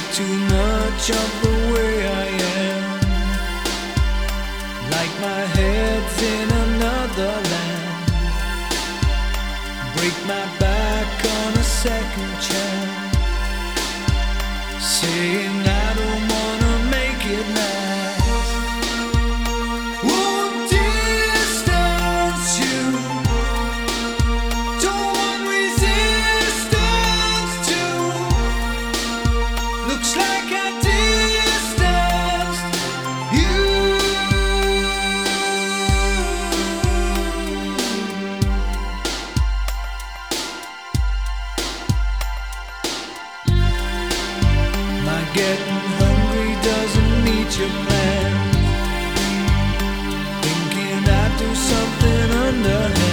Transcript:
too much of the way I am, like my head's in another land. Break my back on a second chance, saying I don't wanna make it last. Won't distance you, don't want resistance too. Looks like I distanced you. My getting hungry doesn't meet your plans. Thinking I'd do something underhand.